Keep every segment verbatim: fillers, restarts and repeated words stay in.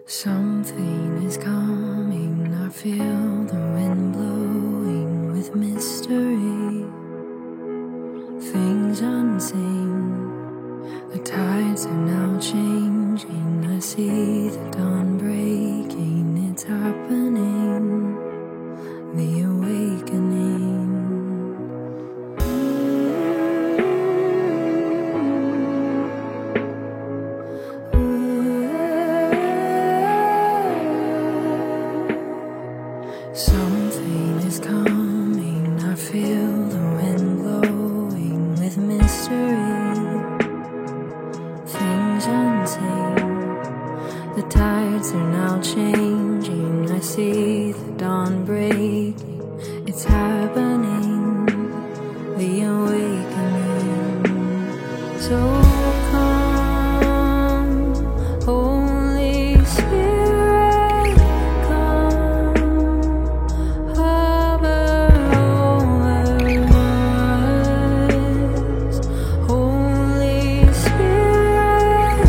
Something is coming, I feel the wind blowing with mystery. Things unseen, the tides are now changing. I see the dawn breaking, it's happening, the awakening. Something is coming, I feel the wind blowing with mystery. Things unseen, the tides are now changing. I see the dawn breaking, it's happening, the awakening. So come, Holy Spirit, come, hover over us. Holy Spirit,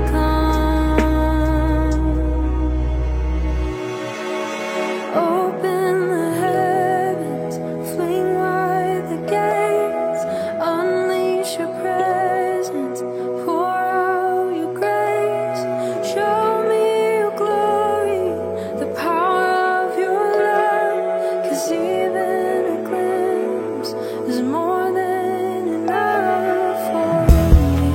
come, open the heavens, fling wide the gates, unleash your presence, pour out your grace. Show me your glory, the power of your love, 'cause even a glimpse is more than enough for me.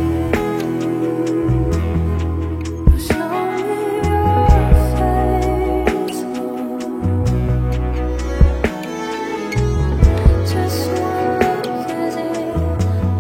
Show me your face, Lord. Just one look is enough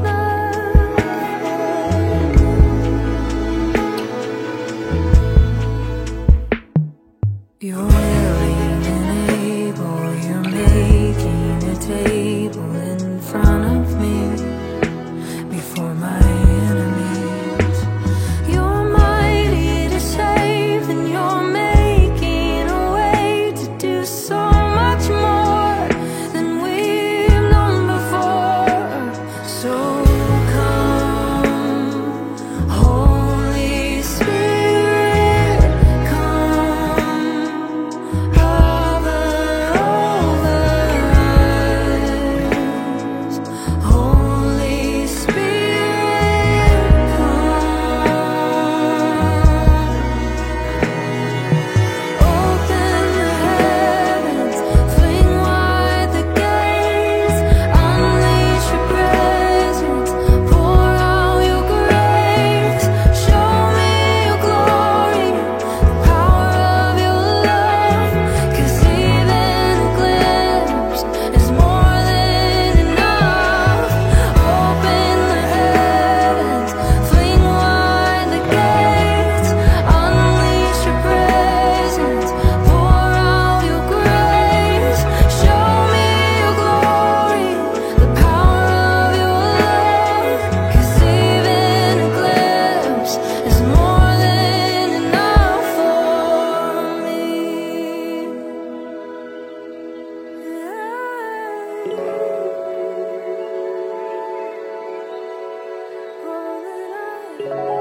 for me. You're willing and able, you're making a table in front of me before my enemies. You're mighty to save, and you're making a way to do so much more than we've known before. So come, Holy Spirit, come, hover over us. Holy Spirit, come, open the heavens, fling wide the gates, unleash your presence, pour out your grace. Show me your glory, the power of your love, 'cause even a glimpse is more than enough. Open the heavens, fling wide the gates, unleash your presence, pour out your grace. Show me your glory, the power of your love, 'cause even a glimpse is more than enough for me. All that I